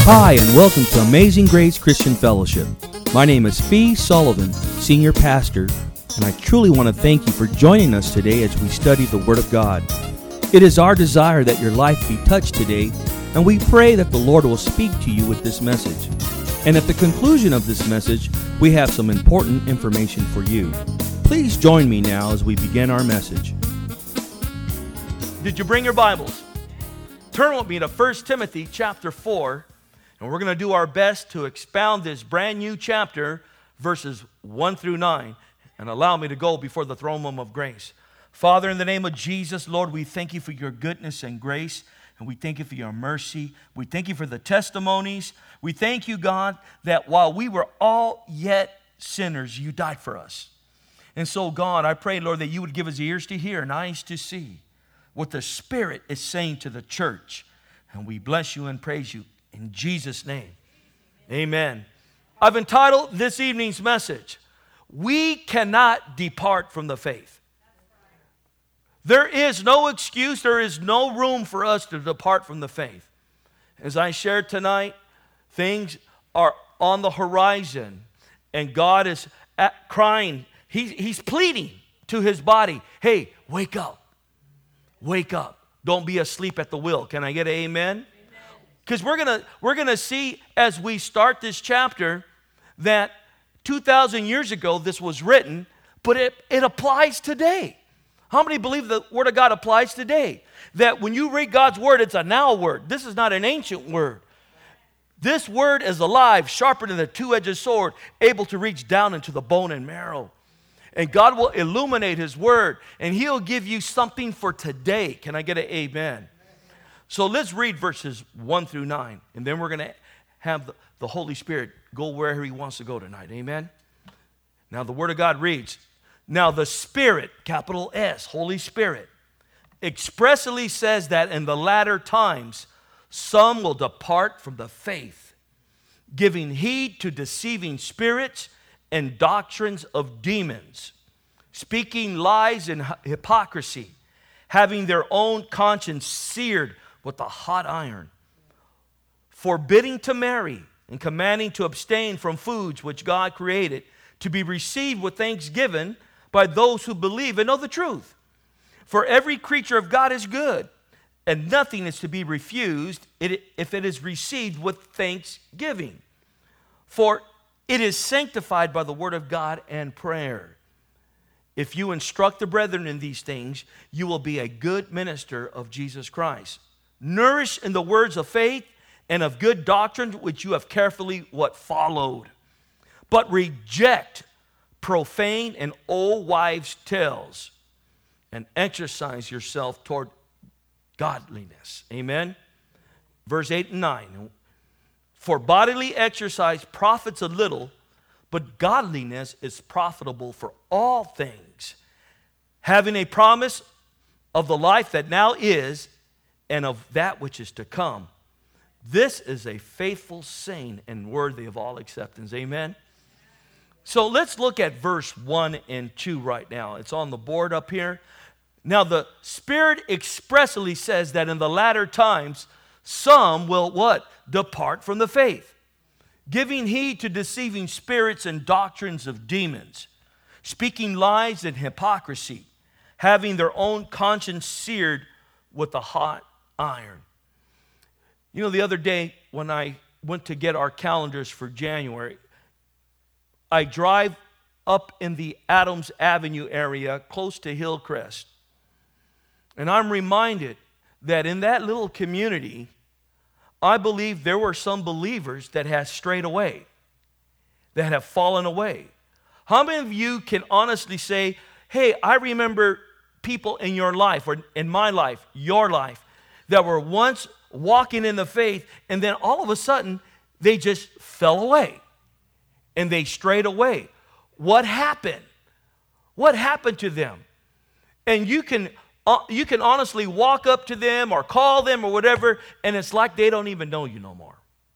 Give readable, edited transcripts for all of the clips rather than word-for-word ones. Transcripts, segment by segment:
Hi, and welcome to Amazing Grace Christian Fellowship. My name is Fee Sullivan, Senior Pastor, and I truly want to thank you for joining us today as we study the Word of God. It is our desire that your life be touched today, and we pray that the Lord will speak to you with this message. And at the conclusion of this message, we have some important information for you. Please join me now as we begin our message. Did you bring your Bibles? Turn with me to 1 Timothy chapter 4, and we're going to do our best to expound this brand new chapter, verses 1 through 9, and allow me to go before the throne room of grace. Father, in the name of Jesus, Lord, we thank you for your goodness and grace, and we thank you for your mercy. We thank you for the testimonies. We thank you, God, that while we were all yet sinners, you died for us. And so, God, I pray, Lord, that you would give us ears to hear and eyes to see what the Spirit is saying to the church. And we bless you and praise you in Jesus' name. Amen. I've entitled this evening's message, We Cannot Depart from the Faith. There is no excuse, there is no room for us to depart from the faith. As I shared tonight, things are on the horizon, and God is crying. He's pleading to his body, hey, wake up. Wake up. Don't be asleep at the wheel. Can I get an amen? Because we're gonna see as we start this chapter that 2,000 years ago this was written, but it applies today. How many believe the Word of God applies today? That when you read God's Word, it's a now word. This is not an ancient word. This Word is alive, sharper than a two-edged sword, able to reach down into the bone and marrow. And God will illuminate His Word, and He'll give you something for today. Can I get an amen? So let's read verses 1 through 9, and then we're going to have the Holy Spirit go wherever He wants to go tonight. Amen? Now the Word of God reads, Now the Spirit, capital S, Holy Spirit, expressly says that in the latter times some will depart from the faith, giving heed to deceiving spirits and doctrines of demons, speaking lies and hypocrisy, having their own conscience seared with a hot iron, forbidding to marry and commanding to abstain from foods which God created to be received with thanksgiving by those who believe and know the truth. For every creature of God is good, and nothing is to be refused if it is received with thanksgiving. For it is sanctified by the word of God and prayer. If you instruct the brethren in these things, you will be a good minister of Jesus Christ, nourished in the words of faith and of good doctrine which you have carefully followed. But reject profane and old wives' tales, and exercise yourself toward godliness. Amen. Verse 8 and 9. For bodily exercise profits a little, but godliness is profitable for all things, having a promise of the life that now is and of that which is to come. This is a faithful saying and worthy of all acceptance. Amen. So let's look at verse 1 and 2 right now. It's on the board up here. Now the Spirit expressly says that in the latter times some will what? Depart from the faith, giving heed to deceiving spirits and doctrines of demons, speaking lies and hypocrisy, having their own conscience seared with a hot iron. You know, the other day when I went to get our calendars for January, I drive up in the Adams Avenue area close to Hillcrest, and I'm reminded that in that little community, I believe there were some believers that have strayed away, that have fallen away. How many of you can honestly say, hey, I remember people in your life, or in my life, your life, that were once walking in the faith, and then all of a sudden, they just fell away, and they strayed away. What happened? What happened to them? And you can honestly walk up to them or call them or whatever, and it's like they don't even know you no more.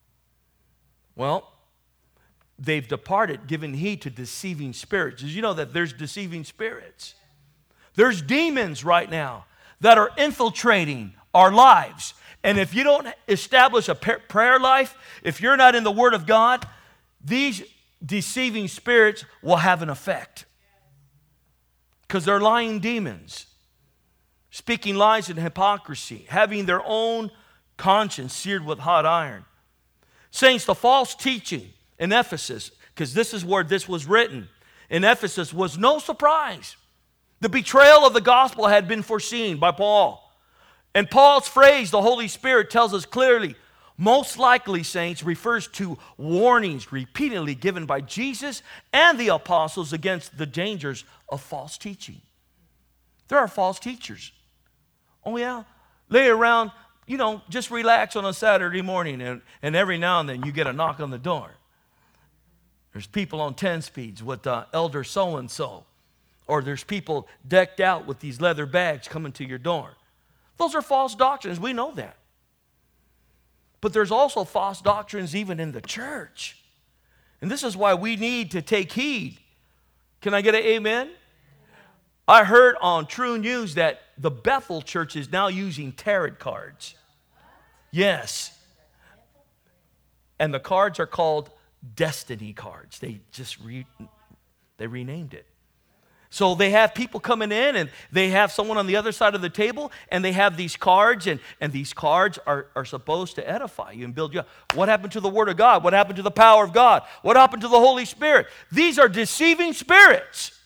Well, they've departed, giving heed to deceiving spirits. Did you know that there's deceiving spirits? There's demons right now that are infiltrating our lives, And if you don't establish a prayer life, if you're not in the Word of God, these deceiving spirits will have an effect. Because they're lying demons, speaking lies and hypocrisy, having their own conscience seared with hot iron. Saints, the false teaching in Ephesus, because this is where this was written, in Ephesus was no surprise. The betrayal of the gospel had been foreseen by Paul. And Paul's phrase, the Holy Spirit, tells us clearly, most likely, saints, refers to warnings repeatedly given by Jesus and the apostles against the dangers of false teaching. There are false teachers. Oh yeah, lay around, just relax on a Saturday morning, and every now and then you get a knock on the door. There's people on 10 speeds with elder so-and-so. Or there's people decked out with these leather bags coming to your door. Those are false doctrines. We know that. But there's also false doctrines even in the church. And this is why we need to take heed. Can I get an amen? I heard on True News that the Bethel Church is now using tarot cards. Yes. And the cards are called destiny cards. They just renamed it. So they have people coming in, and they have someone on the other side of the table, and they have these cards, and these cards are supposed to edify you and build you up. What happened to the Word of God? What happened to the power of God? What happened to the Holy Spirit? These are deceiving spirits.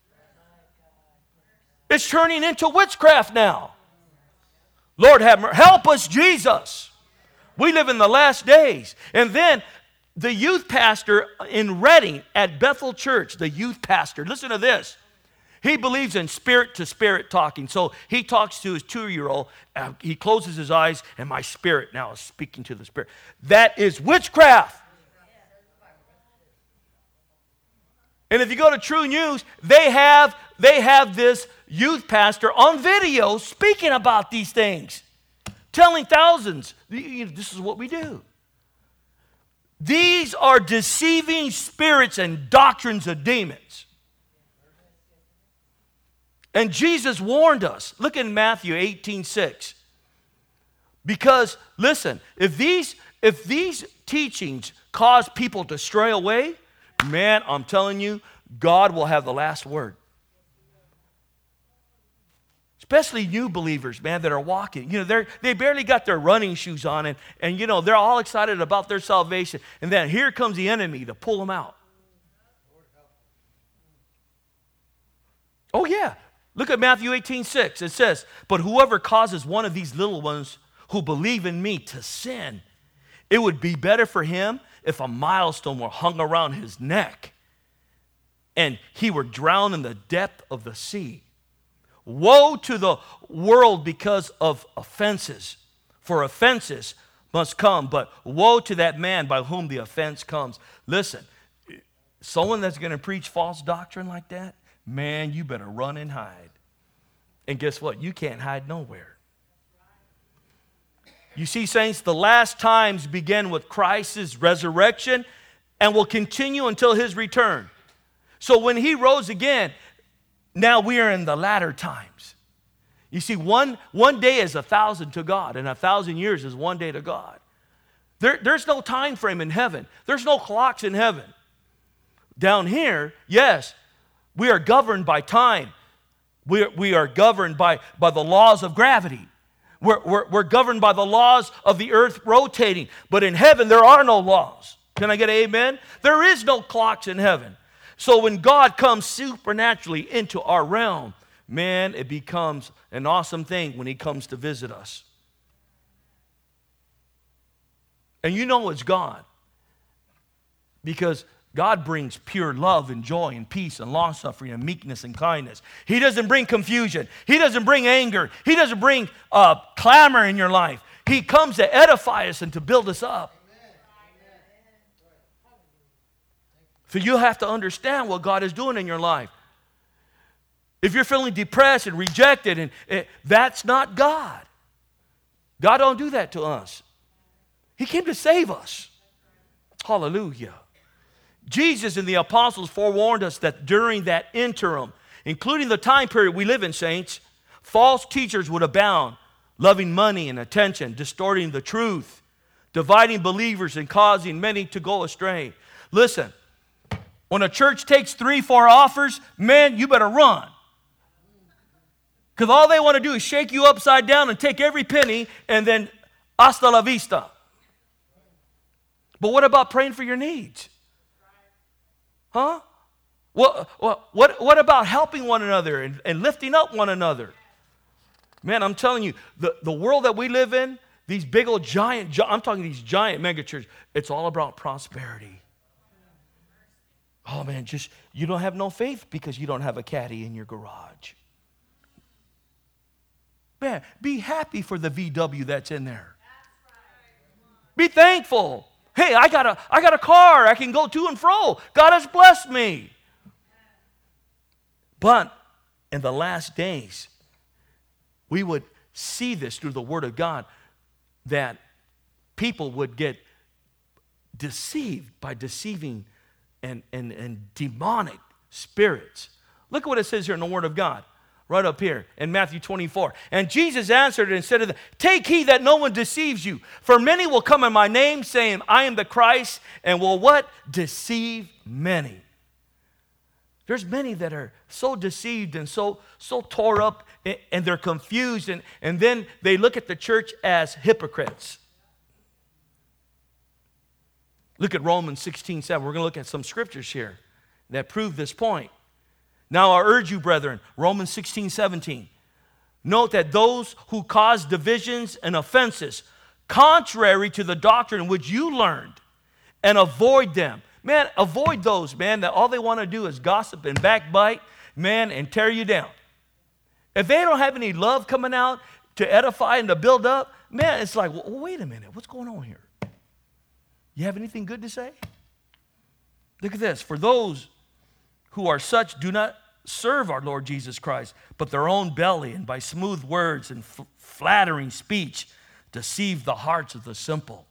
It's turning into witchcraft now. Lord, help us, Jesus. We live in the last days. And then the youth pastor in Redding at Bethel Church, the youth pastor, listen to this. He believes in spirit-to-spirit talking. So he talks to his 2-year-old. He closes his eyes, and my spirit now is speaking to the spirit. That is witchcraft. And if you go to True News, they have this youth pastor on video speaking about these things, telling thousands, this is what we do. These are deceiving spirits and doctrines of demons. And Jesus warned us. Look in Matthew 18:6. Because, listen, if these teachings cause people to stray away, man, I'm telling you, God will have the last word. Especially new believers, man, that are walking. They barely got their running shoes on, and they're all excited about their salvation. And then here comes the enemy to pull them out. Oh, yeah. Look at Matthew 18:6. It says, but whoever causes one of these little ones who believe in me to sin, it would be better for him if a millstone were hung around his neck and he were drowned in the depth of the sea. Woe to the world because of offenses, for offenses must come, but woe to that man by whom the offense comes. Listen, someone that's going to preach false doctrine like that, man, you better run and hide. And guess what? You can't hide nowhere. You see, saints, the last times begin with Christ's resurrection and will continue until his return. So when he rose again, now we are in the latter times. You see, one day is 1,000 to God, and 1,000 years is one day to God. There's no time frame in heaven. There's no clocks in heaven. Down here, yes, we are governed by time. We are governed by the laws of gravity. We're governed by the laws of the earth rotating. But in heaven, there are no laws. Can I get an amen? There is no clocks in heaven. So when God comes supernaturally into our realm, man, it becomes an awesome thing when he comes to visit us. And you know it's God. Because God brings pure love and joy and peace and long-suffering and meekness and kindness. He doesn't bring confusion. He doesn't bring anger. He doesn't bring clamor in your life. He comes to edify us and to build us up. So you have to understand what God is doing in your life. If you're feeling depressed and rejected, that's not God. God don't do that to us. He came to save us. Hallelujah. Jesus and the apostles forewarned us that during that interim, including the time period we live in, saints, false teachers would abound loving money and attention, distorting the truth, dividing believers and causing many to go astray. Listen, when a church takes 3-4 offers, man, you better run. Because all they want to do is shake you upside down and take every penny and then hasta la vista. But what about praying for your needs? Huh? What about helping one another and lifting up one another? Man, I'm telling you, the world that we live in, these big old giant, I'm talking these giant mega churches, it's all about prosperity. Oh man, just you don't have no faith because you don't have a caddy in your garage. Man, be happy for the VW that's in there. Be thankful. Hey, I got a car. I can go to and fro. God has blessed me. But in the last days, we would see this through the Word of God, that people would get deceived by deceiving and demonic spirits. Look at what it says here in the Word of God. Right up here in Matthew 24. And Jesus answered and said to them, take heed that no one deceives you. For many will come in my name, saying, I am the Christ, and will what? Deceive many. There's many that are so deceived and so tore up, and they're confused, and then they look at the church as hypocrites. Look at Romans 16:7. We're going to look at some scriptures here that prove this point. Now I urge you, brethren, Romans 16:17. Note that those who cause divisions and offenses, contrary to the doctrine which you learned, and avoid them. Man, avoid those, man, that all they want to do is gossip and backbite, man, and tear you down. If they don't have any love coming out to edify and to build up, man, it's like, well, wait a minute, what's going on here? You have anything good to say? Look at this. For those who are such do not serve our Lord Jesus Christ, but their own belly, and by smooth words and flattering speech deceive the hearts of the simple.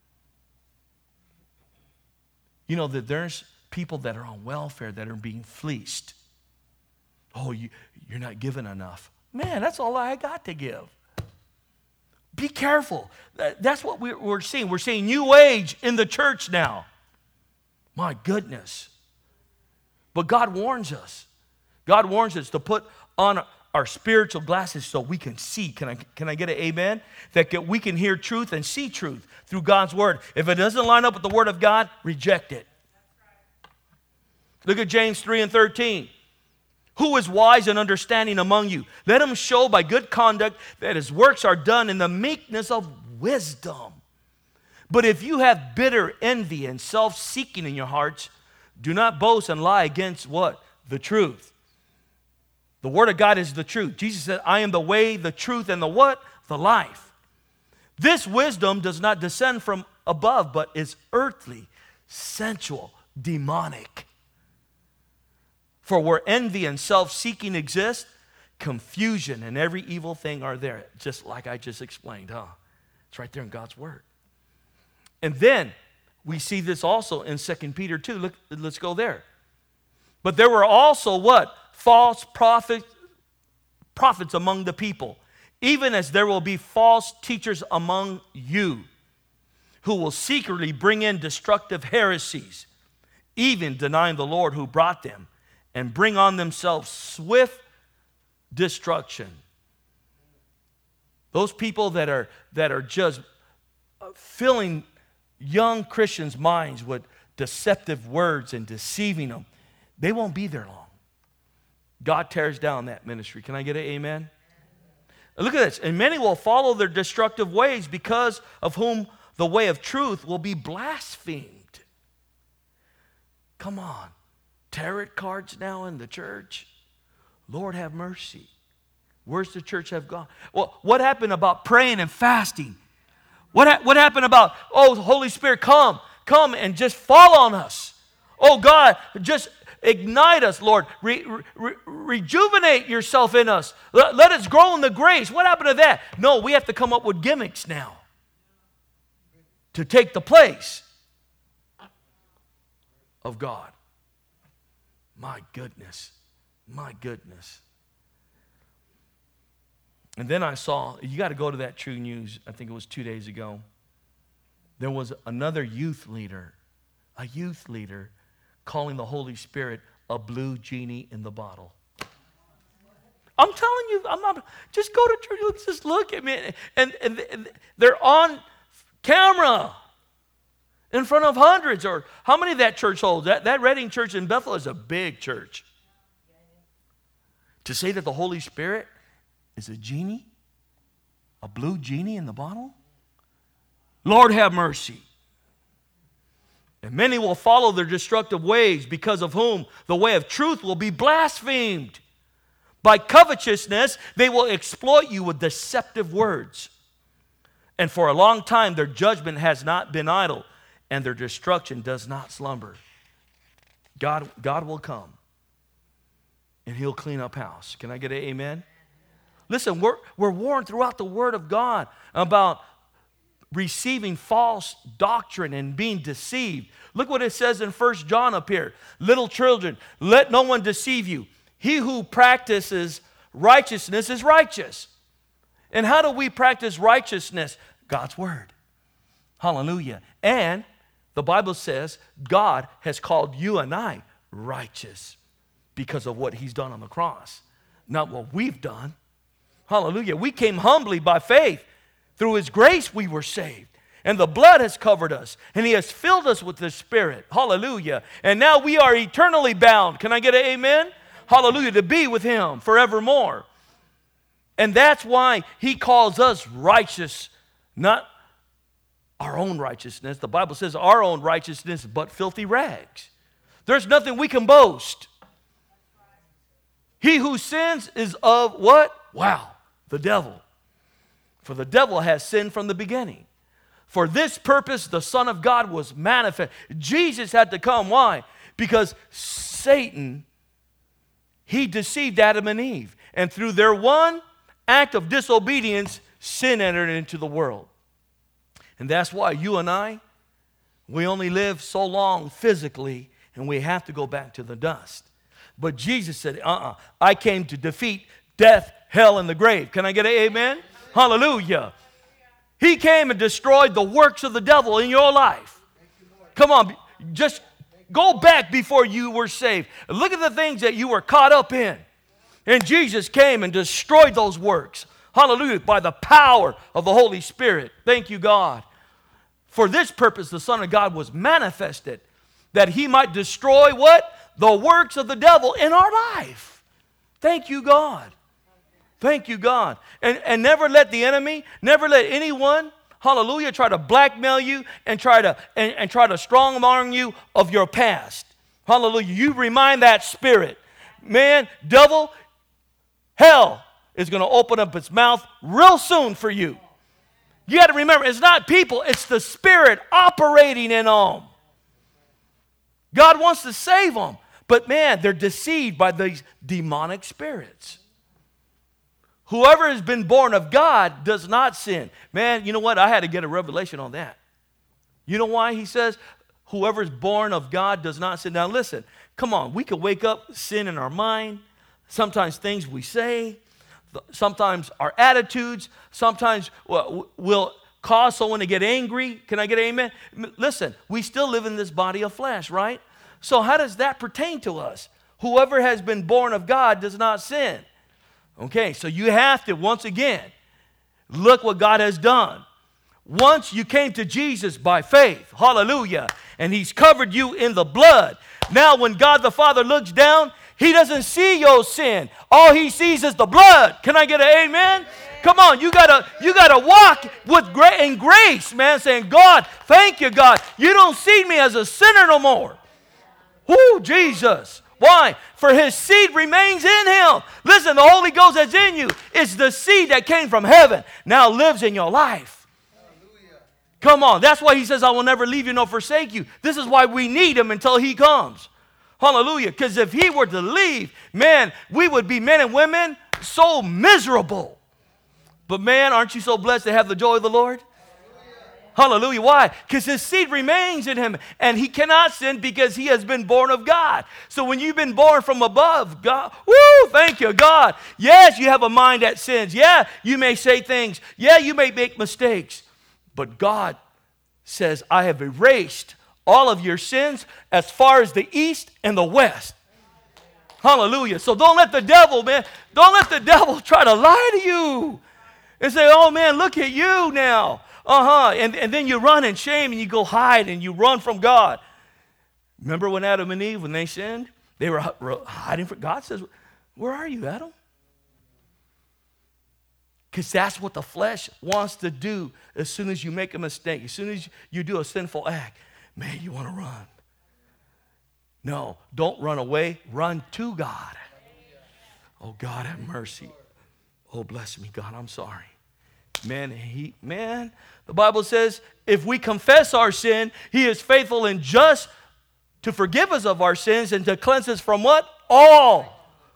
You know that there's people that are on welfare that are being fleeced. Oh, you're not giving enough. Man, that's all I got to give. Be careful. That's what we're seeing. We're seeing new age in the church now. My goodness. But God warns us. God warns us to put on our spiritual glasses so we can see. Can I get an amen? That we can hear truth and see truth through God's word. If it doesn't line up with the word of God, reject it. Look at James 3:13. Who is wise and understanding among you? Let him show by good conduct that his works are done in the meekness of wisdom. But if you have bitter envy and self-seeking in your hearts, do not boast and lie against what? The truth. The word of God is the truth. Jesus said, I am the way, the truth, and the what? The life. This wisdom does not descend from above, but is earthly, sensual, demonic. For where envy and self-seeking exist, confusion and every evil thing are there. Just like I just explained, huh? It's right there in God's word. And then we see this also in 2 Peter 2. Look, let's go there. But there were also what? False prophets among the people, even as there will be false teachers among you, who will secretly bring in destructive heresies, even denying the Lord who brought them, and bring on themselves swift destruction. Those people that are just filling young Christians' minds with deceptive words and deceiving them, they won't be there long. God tears down that ministry. Can I get an amen? Look at this. And many will follow their destructive ways, because of whom the way of truth will be blasphemed. Come on. Tarot cards now in the church. Lord have mercy. Where's the church have gone? Well, what happened about praying and fasting? What happened about, oh, Holy Spirit, come and just fall on us. Oh, God, just ignite us, Lord. Rejuvenate yourself in us. Let us grow in the grace. What happened to that? No, we have to come up with gimmicks now to take the place of God. My goodness. My goodness. And then I saw, you got to go to that True News, I think it was 2 days ago. There was another youth leader calling the Holy Spirit a blue genie in the bottle. I'm telling you, I'm not, just go to church, just look at me. And they're on camera in front of hundreds, or how many that church holds? That Redding Church in Bethel is a big church. To say that the Holy Spirit is a genie, a blue genie in the bottle? Lord have mercy. And many will follow their destructive ways, because of whom the way of truth will be blasphemed. By covetousness, they will exploit you with deceptive words. And for a long time, their judgment has not been idle, and their destruction does not slumber. God will come, and He'll clean up house. Can I get an amen? Listen, we're warned throughout the Word of God about receiving false doctrine and being deceived. Look what it says in 1 John up here. Little children, let no one deceive you. He who practices righteousness is righteous. And how do we practice righteousness? God's Word. Hallelujah. And the Bible says God has called you and I righteous because of what He's done on the cross, not what we've done. Hallelujah. We came humbly by faith. Through His grace we were saved. And the blood has covered us. And He has filled us with the Spirit. Hallelujah. And now we are eternally bound. Can I get an amen? Hallelujah. To be with Him forevermore. And that's why He calls us righteous, not our own righteousness. The Bible says our own righteousness, but filthy rags. There's nothing we can boast. He who sins is of what? Wow, the devil. For the devil has sinned from the beginning. For this purpose, the Son of God was manifest. Jesus had to come. Why? Because Satan, he deceived Adam and Eve. And through their one act of disobedience, sin entered into the world. And that's why you and I, we only live so long physically, and we have to go back to the dust. But Jesus said, I came to defeat death, hell, and the grave. Can I get an amen? Hallelujah. He came and destroyed the works of the devil in your life. Come on, just go back before you were saved. Look at the things that you were caught up in. And Jesus came and destroyed those works. Hallelujah. By the power of the Holy Spirit. Thank you, God. For this purpose, the Son of God was manifested, that He might destroy what? The works of the devil in our life. Thank you, God. Thank you, God. And never let the enemy, never let anyone, hallelujah, try to blackmail you and try to strong-arm you of your past. Hallelujah. You remind that spirit. Man, devil, hell is going to open up its mouth real soon for you. You got to remember, it's not people, it's the Spirit operating in them. God wants to save them. But man, they're deceived by these demonic spirits. Whoever has been born of God does not sin. Man, you know what? I had to get a revelation on that. You know why He says, whoever is born of God does not sin? Now listen, come on. We could wake up, sin in our mind. Sometimes things we say. Sometimes our attitudes. Sometimes we'll cause someone to get angry. Can I get an amen? Listen, we still live in this body of flesh, right? So how does that pertain to us? Whoever has been born of God does not sin. Okay, so you have to, once again, look what God has done. Once you came to Jesus by faith, hallelujah, and He's covered you in the blood. Now when God the Father looks down, He doesn't see your sin. All He sees is the blood. Can I get an amen? Come on, you gotta walk with in grace, man, saying, God, thank you, God. You don't see me as a sinner no more. Whoo, Jesus. Why? For His seed remains in Him. Listen, the Holy Ghost that's in you is the seed that came from heaven, now lives in your life. Hallelujah. Come on. That's why He says, I will never leave you nor forsake you. This is why we need Him until He comes. Hallelujah. Because if He were to leave, man, we would be men and women so miserable. But man, aren't you so blessed to have the joy of the Lord? Hallelujah. Why? Because his seed remains in him, and he cannot sin because he has been born of God. So when you've been born from above, God, woo, thank you, God. Yes, you have a mind that sins. Yeah, you may say things. Yeah, you may make mistakes. But God says, I have erased all of your sins as far as the east and the west. Hallelujah. So don't let the devil, man, don't let the devil try to lie to you and say, oh, man, look at you now. And then you run in shame and you go hide and you run from God. Remember when Adam and Eve, when they sinned, they were hiding from God. Says, where are you, Adam? Because that's what the flesh wants to do as soon as you make a mistake, as soon as you do a sinful act. Man, you want to run. No, don't run away. Run to God. Oh, God, have mercy. Oh, bless me, God, I'm sorry. Man, the Bible says if we confess our sin, he is faithful and just to forgive us of our sins and to cleanse us from what? All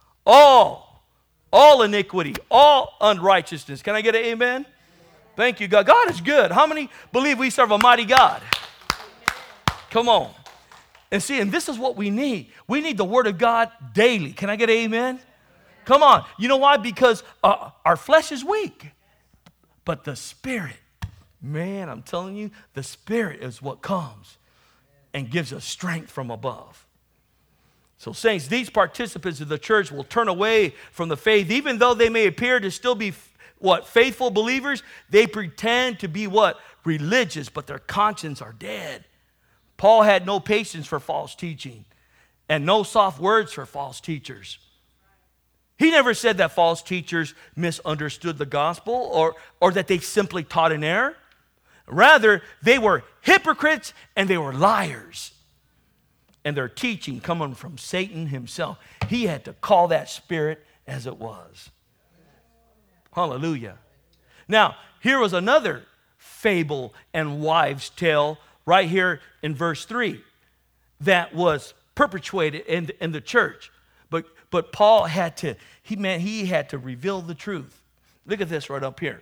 iniquity, all unrighteousness. Can I get an amen? Thank you, God. God is good. How many believe we serve a mighty God? Come on. And see, and this is what we need. We need the Word of God daily. Can I get an amen? Come on. You know why? Because our flesh is weak. But the Spirit, man, I'm telling you, the Spirit is what comes and gives us strength from above. So, saints, these participants of the church will turn away from the faith, even though they may appear to still be, faithful believers. They pretend to be religious, but their conscience are dead. Paul had no patience for false teaching and no soft words for false teachers. He never said that false teachers misunderstood the gospel or that they simply taught in error. Rather, they were hypocrites and they were liars. And their teaching coming from Satan himself. He had to call that spirit as it was. Hallelujah. Now, here was another fable and wives' tale right here in verse 3 that was perpetuated in the church. But Paul had to reveal the truth. Look at this right up here.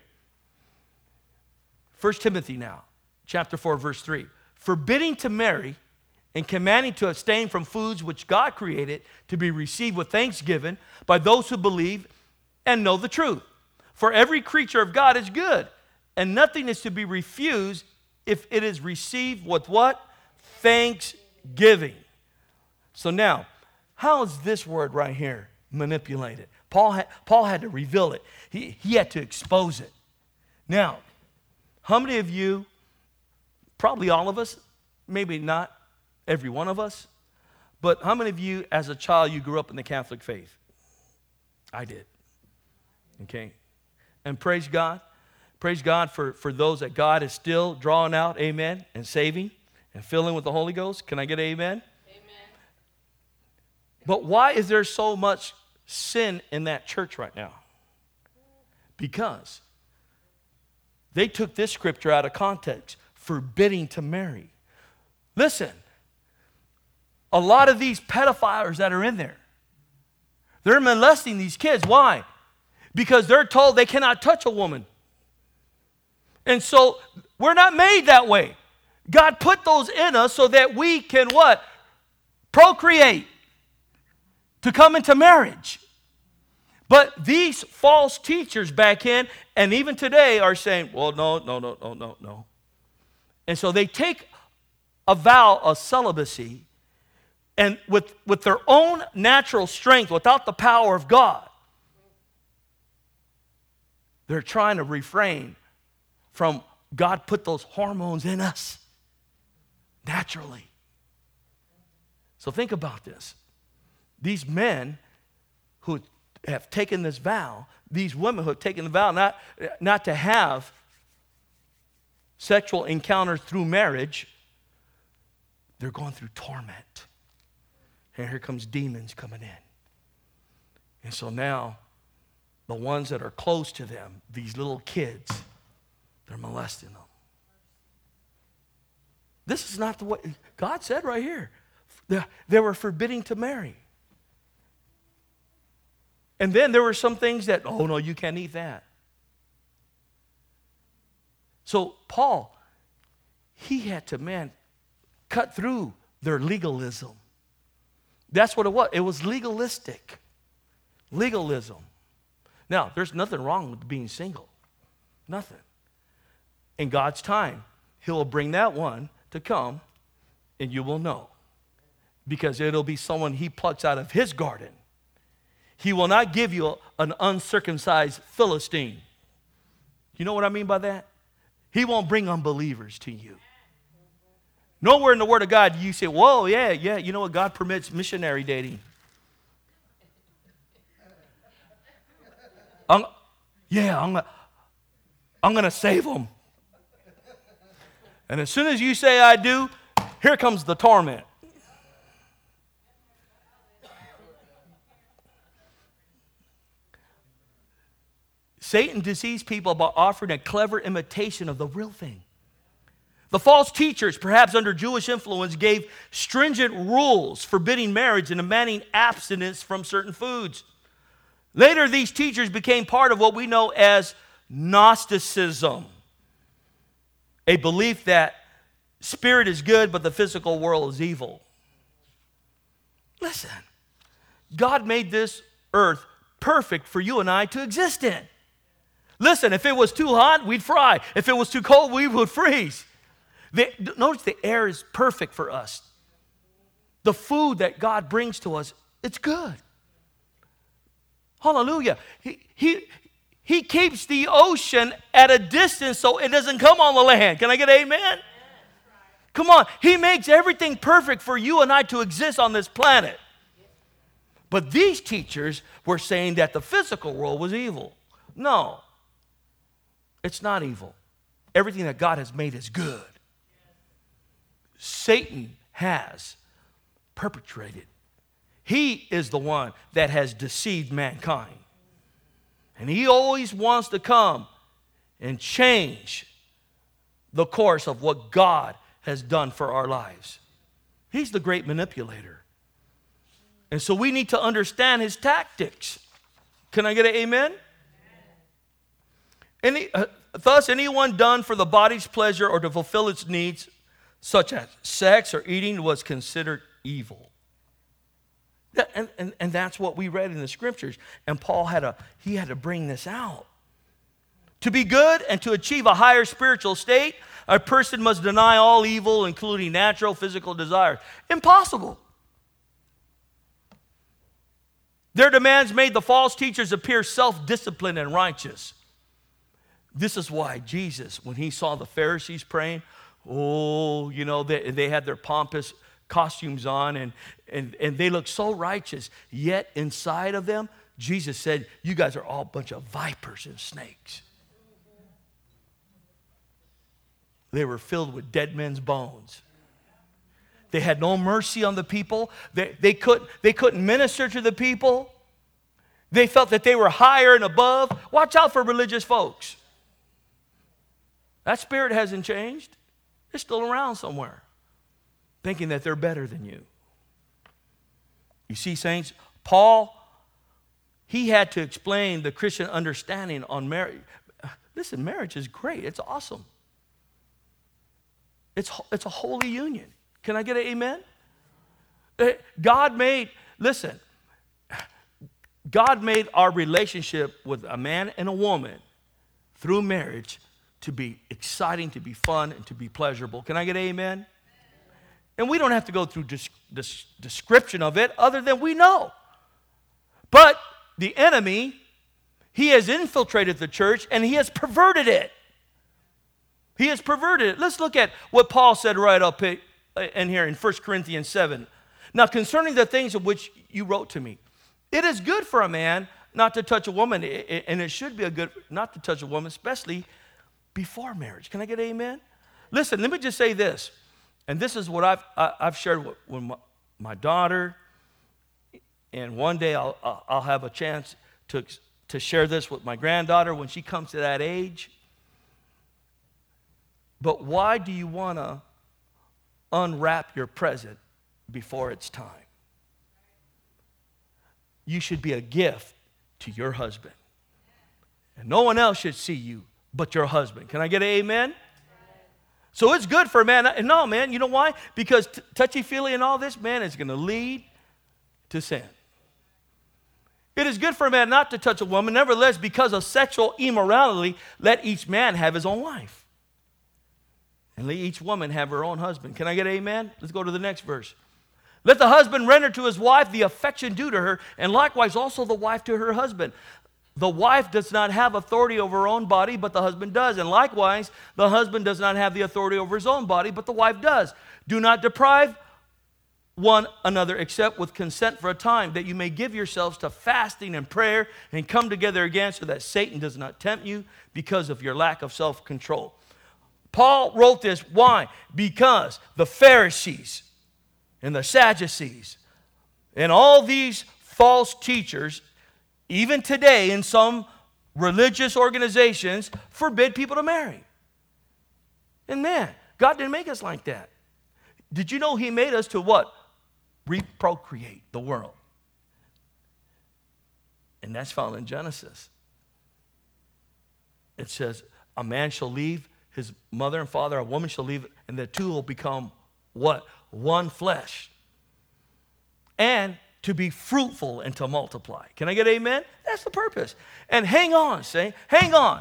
1 Timothy now, chapter 4, verse 3. Forbidding to marry and commanding to abstain from foods which God created to be received with thanksgiving by those who believe and know the truth. For every creature of God is good, and nothing is to be refused if it is received with what? Thanksgiving. So now, how is this word right here manipulated? Paul had to reveal it. He had to expose it. Now, how many of you, probably all of us, maybe not every one of us, but how many of you as a child you grew up in the Catholic faith? I did. Okay. And praise God. Praise God for those that God is still drawing out, amen, and saving and filling with the Holy Ghost. Can I get an amen? But why is there so much sin in that church right now? Because they took this scripture out of context, forbidding to marry. Listen, a lot of these pedophiles that are in there, they're molesting these kids. Why? Because they're told they cannot touch a woman. And so we're not made that way. God put those in us so that we can what? Procreate. To come into marriage. But these false teachers back in, and even today, are saying, well, no. And so they take a vow of celibacy, and with their own natural strength, without the power of God, they're trying to refrain from God put those hormones in us naturally. So think about this. These men who have taken this vow, these women who have taken the vow not to have sexual encounters through marriage, they're going through torment. And here comes demons coming in. And so now, the ones that are close to them, these little kids, they're molesting them. This is not the way God said right here. They were forbidding to marry. And then there were some things that, oh no, you can't eat that. So Paul, he had to, man, cut through their legalism. That's what it was. It was legalistic. Legalism. Now, there's nothing wrong with being single. Nothing. In God's time, he will bring that one to come, and you will know. Because it'll be someone he plucks out of his garden. He will not give you an uncircumcised Philistine. You know what I mean by that? He won't bring unbelievers to you. Nowhere in the Word of God you say, whoa, yeah, you know what? God permits missionary dating. I'm going to save them. And as soon as you say I do, here comes the torment. Satan deceives people by offering a clever imitation of the real thing. The false teachers, perhaps under Jewish influence, gave stringent rules forbidding marriage and demanding abstinence from certain foods. Later, these teachers became part of what we know as Gnosticism, a belief that spirit is good, but the physical world is evil. Listen, God made this earth perfect for you and I to exist in. Listen, if it was too hot, we'd fry. If it was too cold, we would freeze. Notice the air is perfect for us. The food that God brings to us, it's good. Hallelujah. He keeps the ocean at a distance so it doesn't come on the land. Can I get an amen? Come on. He makes everything perfect for you and I to exist on this planet. But these teachers were saying that the physical world was evil. No. It's not evil. Everything that God has made is good. Satan has perpetrated. He is the one that has deceived mankind. And he always wants to come and change the course of what God has done for our lives. He's the great manipulator. And so we need to understand his tactics. Can I get an amen? Thus, anyone done for the body's pleasure or to fulfill its needs, such as sex or eating, was considered evil. And that's what we read in the scriptures. And Paul had to bring this out. To be good and to achieve a higher spiritual state, a person must deny all evil, including natural, physical desires. Impossible. Their demands made the false teachers appear self-disciplined and righteous. This is why Jesus, when he saw the Pharisees praying, they had their pompous costumes on and they looked so righteous. Yet inside of them, Jesus said, you guys are all a bunch of vipers and snakes. They were filled with dead men's bones. They had no mercy on the people. They couldn't minister to the people. They felt that they were higher and above. Watch out for religious folks. That spirit hasn't changed. They're still around somewhere, thinking that they're better than you. You see, saints, Paul, he had to explain the Christian understanding on marriage. Listen, marriage is great. It's awesome. It's a holy union. Can I get an amen? God made our relationship with a man and a woman through marriage to be exciting, to be fun, and to be pleasurable. Can I get an amen? And we don't have to go through this description of it other than we know. But the enemy, he has infiltrated the church and he has perverted it. He has perverted it. Let's look at what Paul said right up in here in 1 Corinthians 7. Now, concerning the things of which you wrote to me, it is good for a man not to touch a woman, and it should be a good not to touch a woman, especially before marriage. Can I get an amen? Listen, let me just say this, and this is what I've shared with my daughter, and one day I'll have a chance to share this with my granddaughter when she comes to that age. But why do you want to unwrap your present before it's time? You should be a gift to your husband. And no one else should see you but your husband. Can I get an amen? So it's good for a man. No, man, you know why? Because touchy-feely and all this, man, is going to lead to sin. It is good for a man not to touch a woman. Nevertheless, because of sexual immorality, let each man have his own wife. And let each woman have her own husband. Can I get amen? Let's go to the next verse. Let the husband render to his wife the affection due to her, and likewise also the wife to her husband. The wife does not have authority over her own body, but the husband does. And likewise, the husband does not have the authority over his own body, but the wife does. Do not deprive one another except with consent for a time, that you may give yourselves to fasting and prayer and come together again so that Satan does not tempt you because of your lack of self-control. Paul wrote this. Why? Because the Pharisees and the Sadducees and all these false teachers, even today in some religious organizations, forbid people to marry. And man, God didn't make us like that. Did you know he made us to what? Reprocreate the world. And that's found in Genesis. It says, a man shall leave his mother and father, a woman shall leave, and the two will become what? One flesh. And to be fruitful and to multiply. Can I get amen? That's the purpose. And hang on, say, hang on.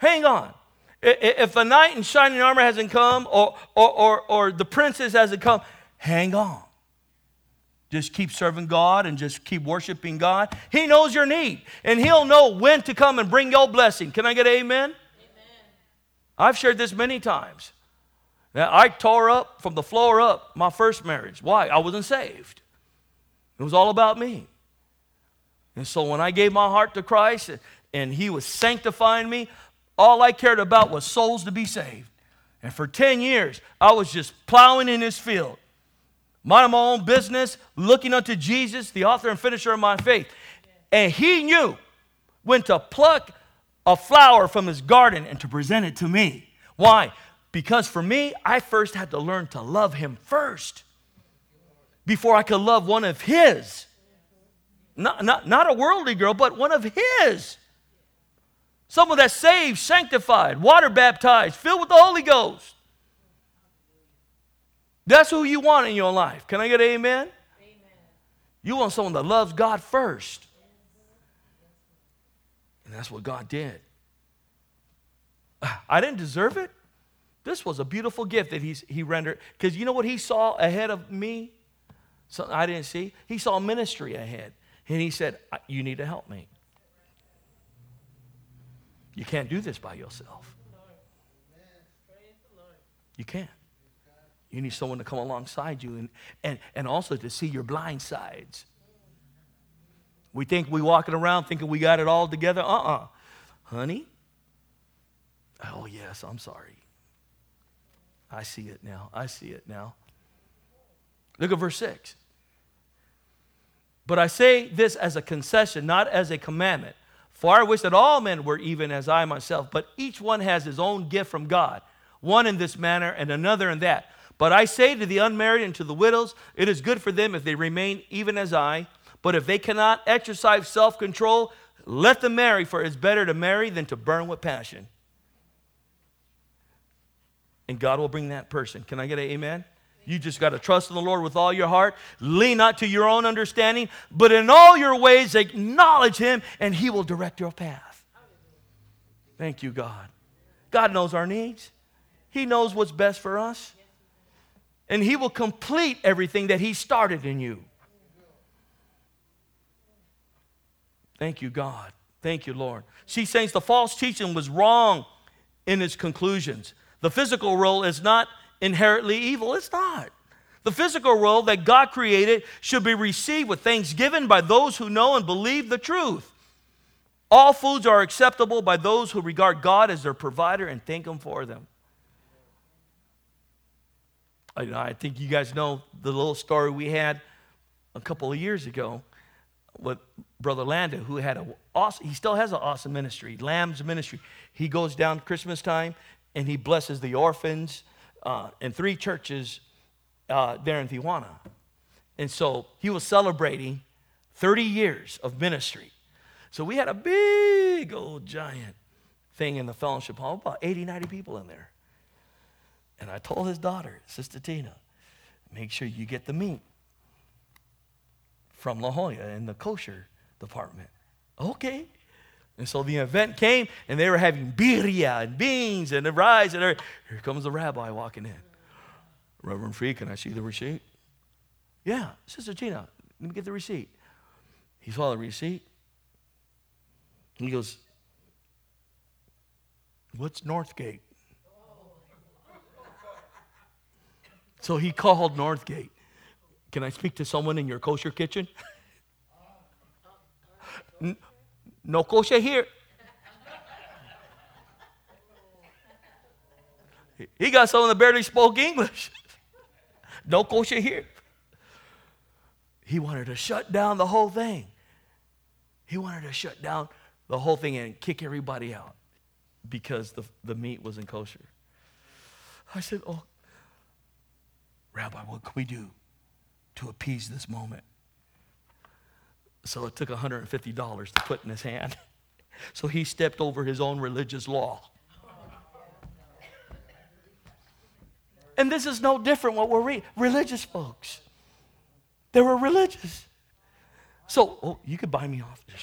If the knight in shining armor hasn't come, or the princess hasn't come, hang on. Just keep serving God and just keep worshiping God. He knows your need, and he'll know when to come and bring your blessing. Can I get amen? Amen. I've shared this many times. Now, I tore up from the floor up my first marriage. Why? I wasn't saved. It was all about me. And so when I gave my heart to Christ and he was sanctifying me, all I cared about was souls to be saved. And for 10 years, I was just plowing in his field, minding my own business, looking unto Jesus, the author and finisher of my faith. And he knew when to pluck a flower from his garden and to present it to me. Why? Because for me, I first had to learn to love him first before I could love one of his. Not a worldly girl, but one of his. Someone that's saved, sanctified, water baptized, filled with the Holy Ghost. That's who you want in your life. Can I get an amen? Amen. You want someone that loves God first. And that's what God did. I didn't deserve it. This was a beautiful gift that he rendered. Because you know what he saw ahead of me? Something I didn't see. He saw ministry ahead. And he said, you need to help me. You can't do this by yourself. You can't. You need someone to come alongside you and also to see your blind sides. We think we're walking around thinking we got it all together. Honey? Oh, yes, I'm sorry. I see it now. Look at verse 6. But I say this as a concession, not as a commandment. For I wish that all men were even as I myself, but each one has his own gift from God, one in this manner and another in that. But I say to the unmarried and to the widows, it is good for them if they remain even as I. But if they cannot exercise self-control, let them marry, for it's better to marry than to burn with passion. And God will bring that person. Can I get an amen? You just got to trust in the Lord with all your heart. Lean not to your own understanding, but in all your ways acknowledge him, and he will direct your path. Thank you, God. God knows our needs. He knows what's best for us. And he will complete everything that he started in you. Thank you, God. Thank you, Lord. See, saints, the false teaching was wrong in its conclusions. The physical world is not inherently evil. It's not. The physical world that God created should be received with thanksgiving by those who know and believe the truth. All foods are acceptable by those who regard God as their provider and thank him for them. I think you guys know the little story we had a couple of years ago with Brother Landa, who had he still has an awesome ministry, Lamb's Ministry. He goes down Christmas time and he blesses the orphans in 3 churches there in Tijuana. And so he was celebrating 30 years of ministry. So we had a big old giant thing in the fellowship hall, about 80, 90 people in there. And I told his daughter, Sister Tina, make sure you get the meat from La Jolla in the kosher department. Okay. And so the event came, and they were having birria and beans and the rice. And here comes the rabbi walking in. Reverend Free, can I see the receipt? Yeah, Sister Tina, let me get the receipt. He saw the receipt. He goes, what's Northgate? So he called Northgate. Can I speak to someone in your kosher kitchen? No kosher here. He got someone that barely spoke English. No kosher here. He wanted to shut down the whole thing. He wanted to shut down the whole thing and kick everybody out because the meat wasn't kosher. I said, oh, Rabbi, what can we do to appease this moment? So it took $150 to put in his hand. So he stepped over his own religious law. And this is no different what we're reading. Religious folks. They were religious. So, you could buy me off this.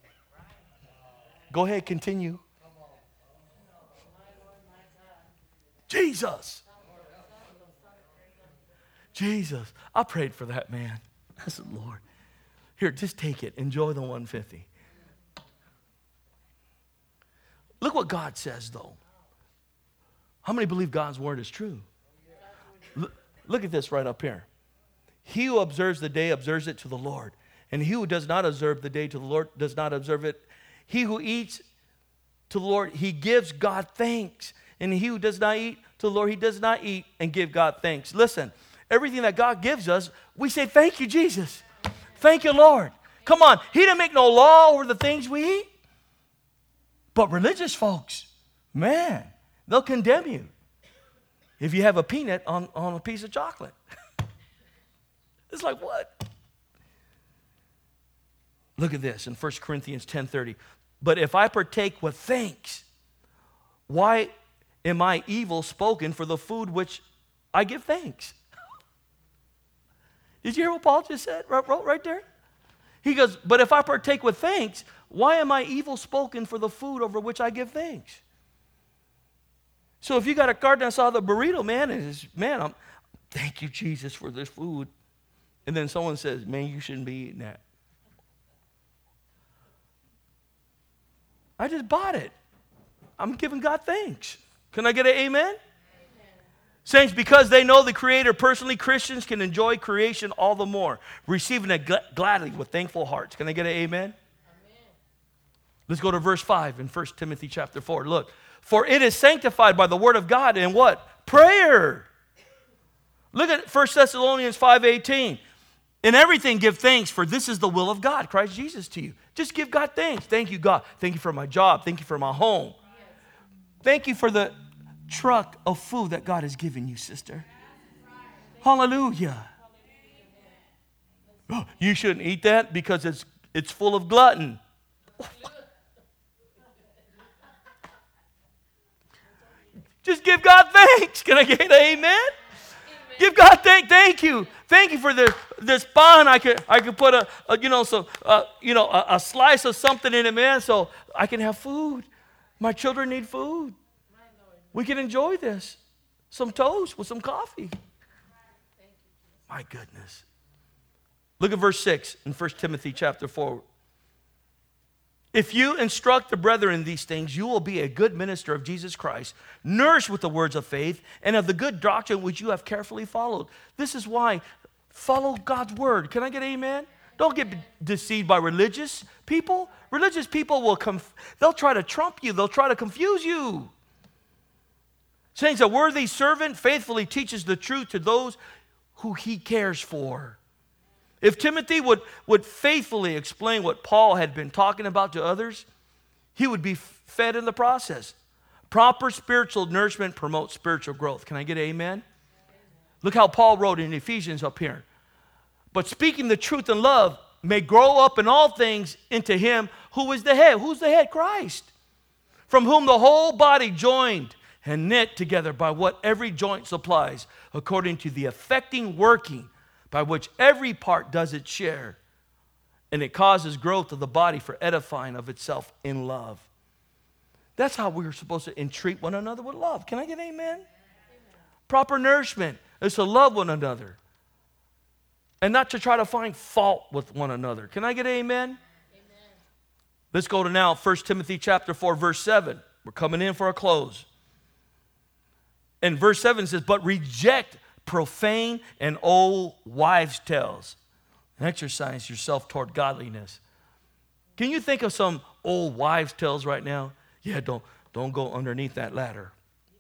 Go ahead, continue. Jesus. Jesus. I prayed for that man. I said, Lord, here, just take it. Enjoy the 150. Look what God says, though. How many believe God's word is true? Look at this right up here. He who observes the day observes it to the Lord. And he who does not observe the day to the Lord does not observe it. He who eats to the Lord, he gives God thanks. And he who does not eat to the Lord, he does not eat and give God thanks. Listen, everything that God gives us, we say, thank you, Jesus. Thank you, Lord. Come on. He didn't make no law over the things we eat. But religious folks, man, they'll condemn you if you have a peanut on a piece of chocolate. It's like, what? Look at this in 1 Corinthians 10:30. But if I partake with thanks, why am I evil spoken for the food which I give thanks? Did you hear what Paul just said right there? He goes, but if I partake with thanks, why am I evil spoken for the food over which I give thanks? So if you got a carne asada burrito, man, thank you, Jesus, for this food. And then someone says, man, you shouldn't be eating that. I just bought it. I'm giving God thanks. Can I get an amen? Amen? Saints, because they know the Creator personally, Christians can enjoy creation all the more, receiving it gladly with thankful hearts. Can I get an amen? Amen? Let's go to verse 5 in 1 Timothy chapter 4. Look, for it is sanctified by the word of God and what? Prayer. Look at 1 Thessalonians 5:18. In everything give thanks, for this is the will of God, Christ Jesus to you. Just give God thanks. Thank you, God. Thank you for my job. Thank you for my home. Thank you for the truck of food that God has given you, sister. Hallelujah. Oh, you shouldn't eat that because it's full of glutton. Just give God thanks. Can I get an amen? Give God thank you. Thank you for this bun. I could put a slice of something in it, man, so I can have food. My children need food. We can enjoy this. Some toast with some coffee. My goodness. Look at verse 6 in 1 Timothy chapter 4. If you instruct the brethren in these things, you will be a good minister of Jesus Christ, nourished with the words of faith and of the good doctrine which you have carefully followed. This is why follow God's word. Can I get amen? Don't get deceived by religious people. Religious people they'll try to trump you. They'll try to confuse you. Saints, a worthy servant faithfully teaches the truth to those who he cares for. If Timothy would faithfully explain what Paul had been talking about to others, he would be fed in the process. Proper spiritual nourishment promotes spiritual growth. Can I get an amen? Look how Paul wrote in Ephesians up here. But speaking the truth in love may grow up in all things into him who is the head. Who's the head? Christ. From whom the whole body joined and knit together by what every joint supplies, according to the effecting working by which every part does its share. And it causes growth of the body for edifying of itself in love. That's how we're supposed to entreat one another with love. Can I get an amen? Proper nourishment is to love one another and not to try to find fault with one another. Can I get an amen? Let's go to now 1 Timothy chapter 4, verse 7. We're coming in for a close. And verse 7 says, but reject profane and old wives' tales, and exercise yourself toward godliness. Can you think of some old wives' tales right now? Yeah, don't go underneath that ladder.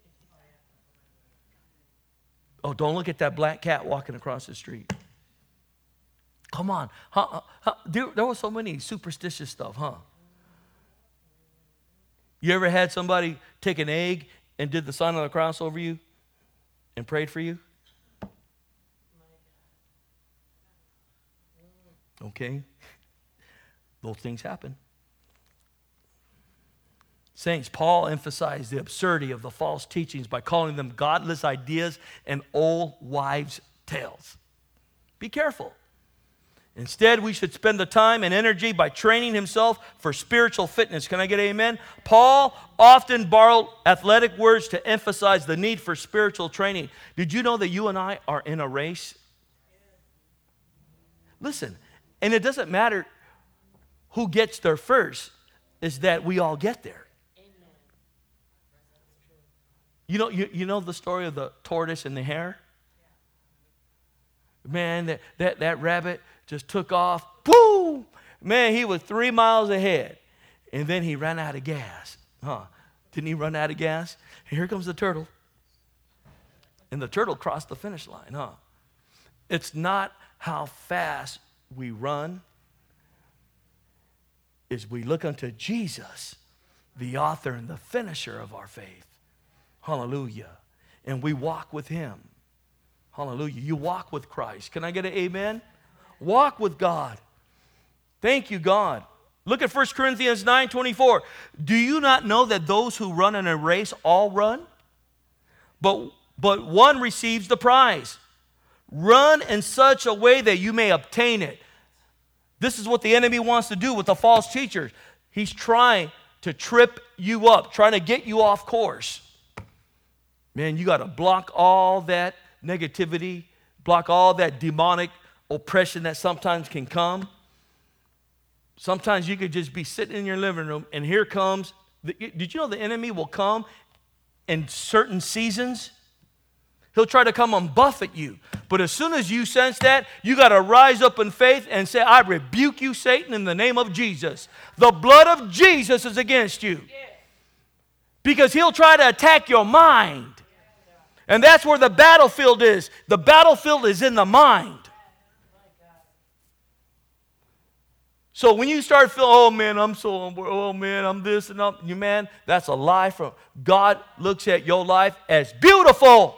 Oh, don't look at that black cat walking across the street. Come on. There was so many superstitious stuff, huh? You ever had somebody take an egg and did the sign of the cross over you and prayed for you? Okay. Those things happen. Saints, Paul emphasized the absurdity of the false teachings by calling them godless ideas and old wives' tales. Be careful. Instead, we should spend the time and energy by training himself for spiritual fitness. Can I get an amen? Paul often borrowed athletic words to emphasize the need for spiritual training. Did you know that you and I are in a race? Listen, and it doesn't matter who gets there first, is that we all get there. You know the story of the tortoise and the hare? Man, that rabbit just took off. Boom! Man, he was 3 miles ahead. And then he ran out of gas. Didn't he run out of gas? And here comes the turtle. And the turtle crossed the finish line, It's not how fast we run. Is we look unto Jesus, the author and the finisher of our faith. Hallelujah. And we walk with him. Hallelujah. You walk with Christ. Can I get an amen? Walk with God. Thank you, God. Look at 1 Corinthians 9:24. Do you not know that those who run in a race all run? But one receives the prize. Run in such a way that you may obtain it. This is what the enemy wants to do with the false teachers. He's trying to trip you up, trying to get you off course. Man, you got to block all that negativity, block all that demonic oppression that sometimes can come. Sometimes you could just be sitting in your living room and here comes, did you know the enemy will come in certain seasons? He'll try to come and buffet you. But as soon as you sense that, you got to rise up in faith and say, I rebuke you, Satan, in the name of Jesus. The blood of Jesus is against you. Because he'll try to attack your mind. And that's where the battlefield is. The battlefield is in the mind. So when you start feeling, oh man, I'm this and you man, that's a lie from God. Looks at your life as beautiful.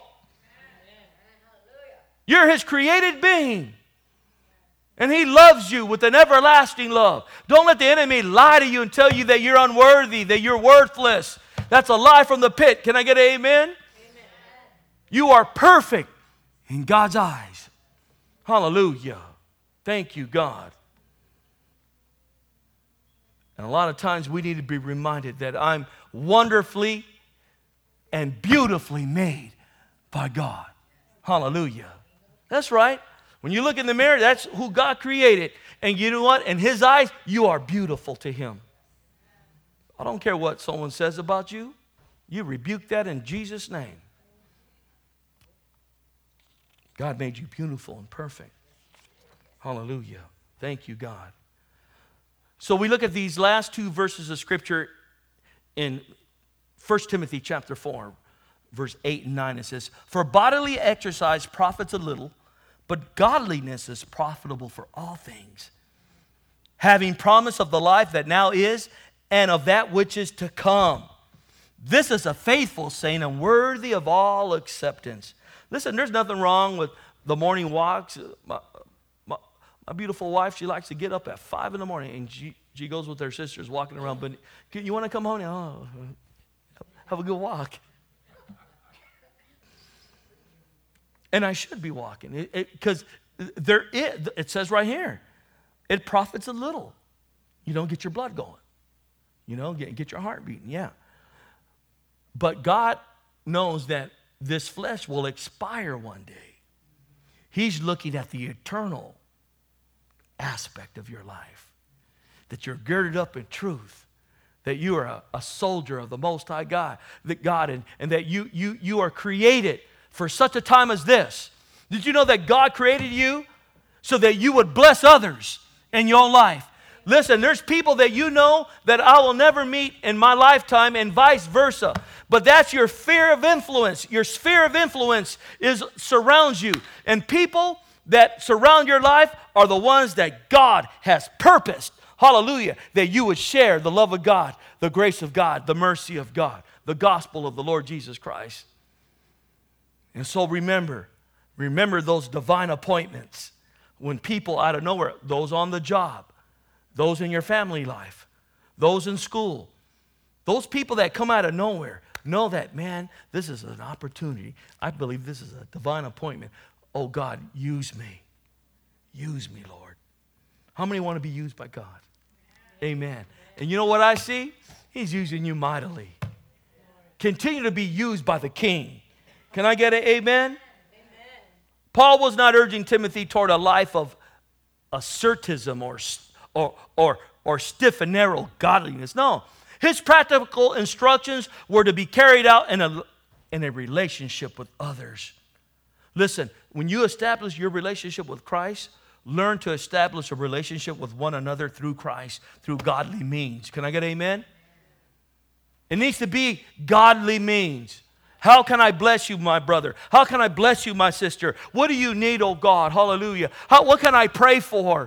You're his created being. And he loves you with an everlasting love. Don't let the enemy lie to you and tell you that you're unworthy, that you're worthless. That's a lie from the pit. Can I get an amen? Amen. You are perfect in God's eyes. Hallelujah. Thank you, God. And a lot of times we need to be reminded that I'm wonderfully and beautifully made by God. Hallelujah. That's right. When you look in the mirror, that's who God created. And you know what? In his eyes, you are beautiful to him. I don't care what someone says about you. You rebuke that in Jesus' name. God made you beautiful and perfect. Hallelujah. Thank you, God. So we look at these last two verses of Scripture in 1 Timothy chapter 4, verse 8 and 9. It says, for bodily exercise profits a little, but godliness is profitable for all things, having promise of the life that now is and of that which is to come. This is a faithful saying and worthy of all acceptance. Listen, there's nothing wrong with the morning walks. My beautiful wife, she likes to get up at 5 in the morning, and she goes with her sisters walking around. But you want to come home? Oh, have a good walk. And I should be walking. Because it says right here, it profits a little. You don't get your blood going. You know, get your heart beating, yeah. But God knows that this flesh will expire one day. He's looking at the eternal aspect of your life. That you're girded up in truth. That you are a soldier of the Most High God. And that you are created for such a time as this. Did you know that God created you so that you would bless others in your life? Listen, there's people that you know that I will never meet in my lifetime and vice versa. But that's your sphere of influence. Your sphere of influence surrounds you. And people that surround your life are the ones that God has purposed, hallelujah, that you would share the love of God, the grace of God, the mercy of God, the gospel of the Lord Jesus Christ. And so remember those divine appointments when people out of nowhere, those on the job, those in your family life, those in school, those people that come out of nowhere, know that, man, this is an opportunity. I believe this is a divine appointment. Oh, God, use me. Use me, Lord. How many want to be used by God? Amen. And you know what I see? He's using you mightily. Continue to be used by the King. Can I get an amen? Paul was not urging Timothy toward a life of asceticism or stiff and narrow godliness. No. His practical instructions were to be carried out in a relationship with others. Listen, when you establish your relationship with Christ, learn to establish a relationship with one another through Christ, through godly means. Can I get amen? It needs to be godly means. How can I bless you, my brother? How can I bless you, my sister? What do you need, oh God? Hallelujah. What can I pray for?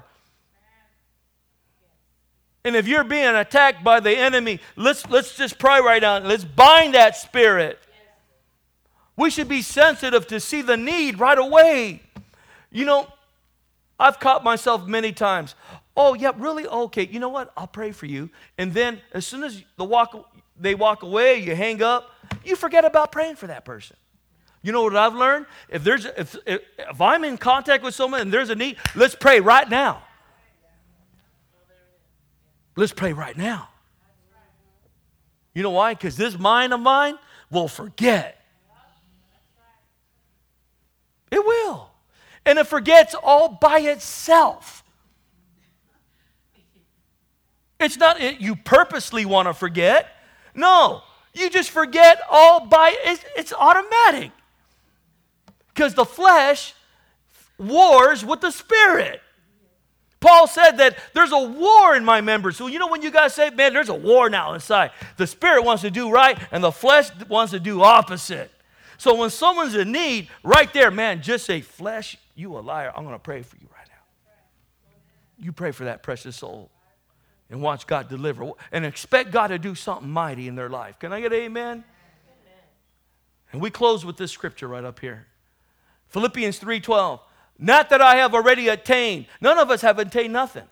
And if you're being attacked by the enemy, let's just pray right now. Let's bind that spirit. We should be sensitive to see the need right away. You know, I've caught myself many times. Oh, yeah, really? Okay, you know what? I'll pray for you. And then as soon as they walk away, you hang up, you forget about praying for that person. You know what I've learned? If I'm in contact with someone and there's a need, let's pray right now. Let's pray right now. You know why? Because this mind of mine will forget. It will. And it forgets all by itself. It's not you purposely want to forget. No. You just forget all by it's automatic. Because the flesh wars with the spirit. Paul said that there's a war in my members. So you know when you guys say, man, there's a war now inside. The spirit wants to do right and the flesh wants to do opposite. So when someone's in need, right there, man, just say, flesh, you a liar. I'm going to pray for you right now. You pray for that precious soul and watch God deliver. And expect God to do something mighty in their life. Can I get an amen? Amen. And we close with this scripture right up here. Philippians 3:12. Not that I have already attained. None of us have attained nothing.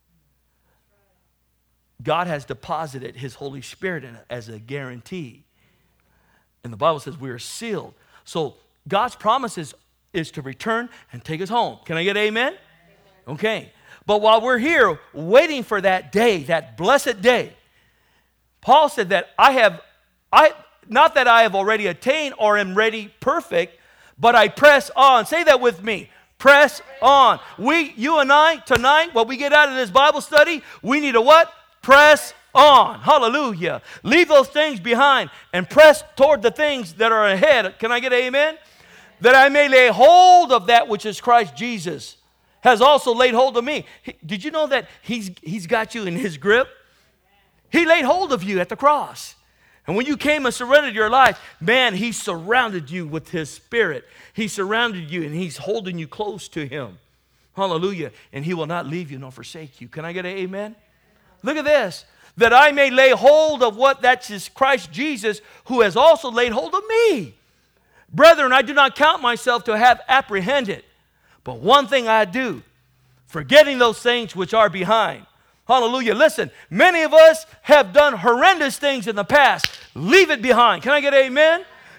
God has deposited His Holy Spirit in it as a guarantee. And the Bible says we are sealed. So God's promise is to return and take us home. Can I get amen? Okay. But while we're here waiting for that day, that blessed day, Paul said that not that I have already attained or am ready perfect, but I press on. Say that with me. Press on. You and I, tonight, what we get out of this Bible study, we need to what? Press on. Hallelujah. Leave those things behind and press toward the things that are ahead. Can I get an amen? That I may lay hold of that which is Christ Jesus has also laid hold of me. Did you know that he's got you in His grip? He laid hold of you at the cross. And when you came and surrendered your life, man, He surrounded you with His Spirit. He surrounded you and He's holding you close to Him. Hallelujah. And He will not leave you nor forsake you. Can I get an amen? Look at this. That I may lay hold of what that is Christ Jesus, who has also laid hold of me. Brethren, I do not count myself to have apprehended. But one thing I do, forgetting those things which are behind. Hallelujah. Listen, many of us have done horrendous things in the past. Leave it behind. Can I get an amen?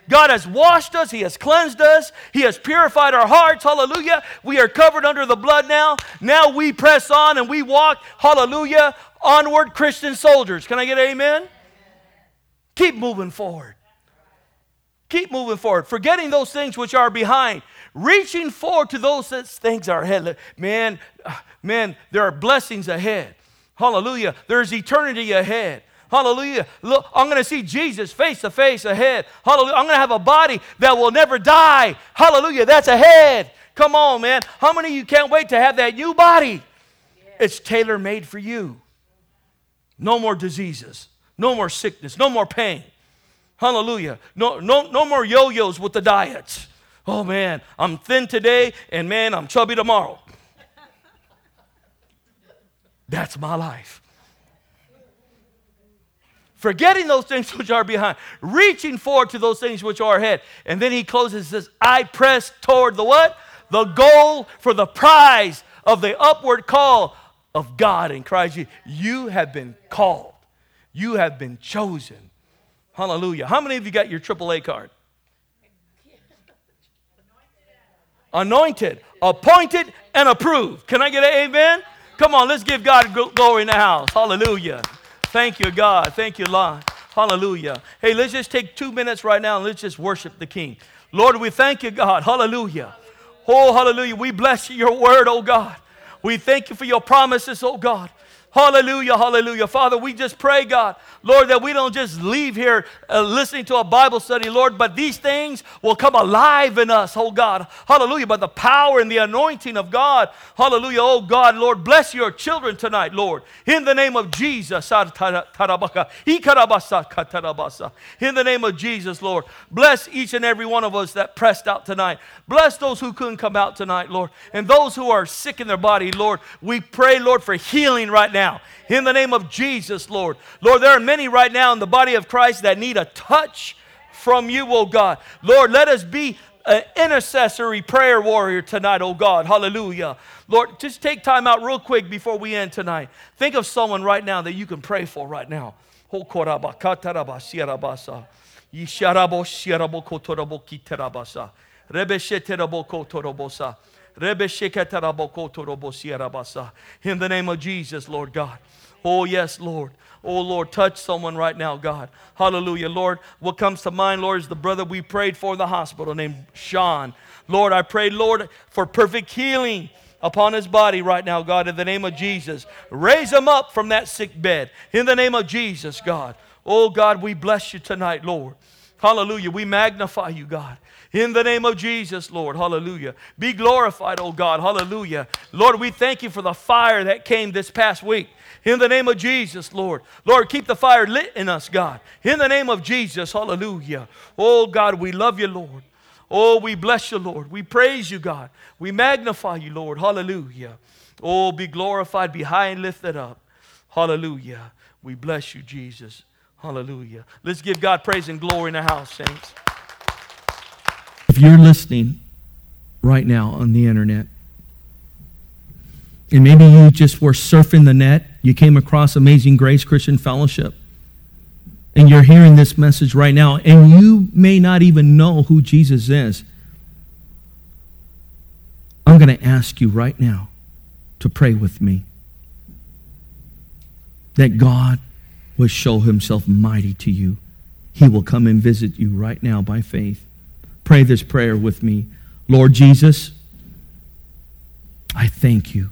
God has washed us. He has cleansed us. He has purified our hearts. Hallelujah. We are covered under the blood now. Now we press on and we walk, hallelujah, onward Christian soldiers. Can I get an amen? Keep moving forward. Keep moving forward. Forgetting those things which are behind. Reaching forward to those things that are ahead. Man, there are blessings ahead. Hallelujah. There's eternity ahead. Hallelujah. Look, I'm going to see Jesus face to face ahead. Hallelujah. I'm going to have a body that will never die. Hallelujah. That's ahead. Come on, man. How many of you can't wait to have that new body? It's tailor-made for you. No more diseases. No more sickness. No more pain. Hallelujah. No more yo-yos with the diets. Oh, man, I'm thin today, and, man, I'm chubby tomorrow. That's my life. Forgetting those things which are behind. Reaching forward to those things which are ahead. And then he closes and says, I press toward the what? The goal for the prize of the upward call of God in Christ Jesus. You have been called. You have been chosen. Hallelujah. How many of you got your AAA card? Anointed, appointed, and approved. Can I get an amen? Come on, let's give God glory in the house. Hallelujah. Thank you, God. Thank you, Lord. Hallelujah. Hey, let's just take 2 minutes right now and let's just worship the King. Lord, we thank you, God. Hallelujah. Oh, hallelujah. We bless your word, oh God. We thank you for your promises, oh God. Hallelujah, hallelujah. Father, we just pray, God, Lord, that we don't just leave here listening to a Bible study, Lord, but these things will come alive in us, oh God. Hallelujah, by the power and the anointing of God. Hallelujah, oh God, Lord, bless your children tonight, Lord. In the name of Jesus. In the name of Jesus, Lord. Bless each and every one of us that pressed out tonight. Bless those who couldn't come out tonight, Lord. And those who are sick in their body, Lord, we pray, Lord, for healing right now. In the name of Jesus, Lord. Lord, there are many right now in the body of Christ that need a touch from you, oh God. Lord, let us be an intercessory prayer warrior tonight, oh God. Hallelujah. Lord, just take time out real quick before we end tonight. Think of someone right now that you can pray for right now. In the name of Jesus, Lord God. Oh, yes, Lord. Oh, Lord, touch someone right now, God. Hallelujah. Lord, what comes to mind, Lord, is the brother we prayed for in the hospital named Sean. Lord, I pray, Lord, for perfect healing upon his body right now, God, in the name of Jesus. Raise him up from that sick bed. In the name of Jesus, God. Oh, God, we bless you tonight, Lord. Hallelujah. We magnify you, God. In the name of Jesus, Lord. Hallelujah. Be glorified, oh God. Hallelujah. Lord, we thank you for the fire that came this past week. In the name of Jesus, Lord. Lord, keep the fire lit in us, God. In the name of Jesus. Hallelujah. Oh, God, we love you, Lord. Oh, we bless you, Lord. We praise you, God. We magnify you, Lord. Hallelujah. Oh, be glorified, be high and lifted up. Hallelujah. We bless you, Jesus. Hallelujah. Let's give God praise and glory in the house, saints. If you're listening right now on the internet, and maybe you just were surfing the net, you came across Amazing Grace Christian Fellowship, and you're hearing this message right now, and you may not even know who Jesus is, I'm going to ask you right now to pray with me that God will show himself mighty to you. He will come and visit you right now by faith. Pray this prayer with me. Lord Jesus, I thank you.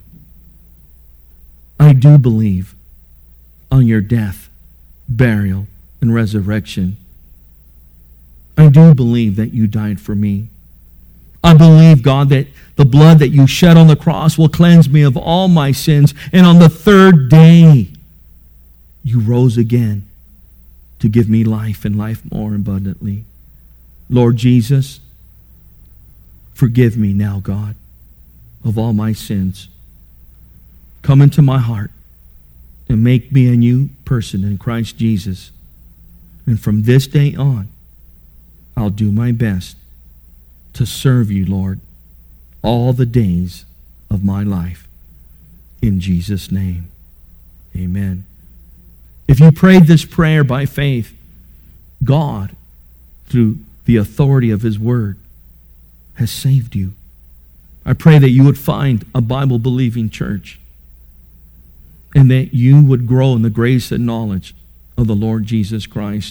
I do believe on your death, burial, and resurrection. I do believe that you died for me. I believe, God, that the blood that you shed on the cross will cleanse me of all my sins. And on the third day, you rose again to give me life and life more abundantly. Lord Jesus, forgive me now, God, of all my sins. Come into my heart and make me a new person in Christ Jesus. And from this day on, I'll do my best to serve you, Lord, all the days of my life. In Jesus' name, amen. If you prayed this prayer by faith, God, through The authority of His Word has saved you. I pray that you would find a Bible-believing church and that you would grow in the grace and knowledge of the Lord Jesus Christ.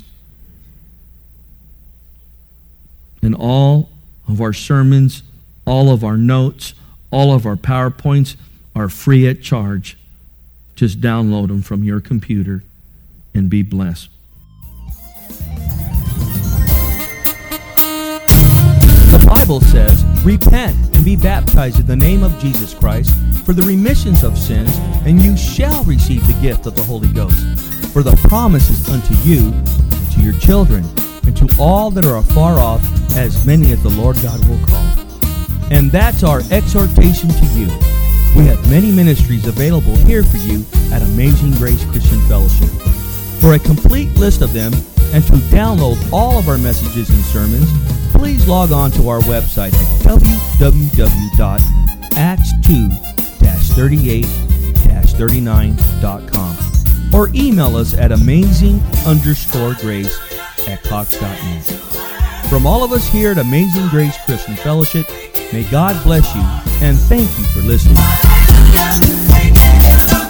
And all of our sermons, all of our notes, all of our PowerPoints are free at charge. Just download them from your computer and be blessed. The Bible says, repent and be baptized in the name of Jesus Christ for the remissions of sins, and you shall receive the gift of the Holy Ghost. For the promise is unto you, and to your children, and to all that are afar off, as many as the Lord God will call. And that's our exhortation to you. We have many ministries available here for you at Amazing Grace Christian Fellowship. For a complete list of them and to download all of our messages and sermons, please log on to our website at www.acts2-38-39.com or email us at amazing_grace@cox.net. From all of us here at Amazing Grace Christian Fellowship, may God bless you and thank you for listening.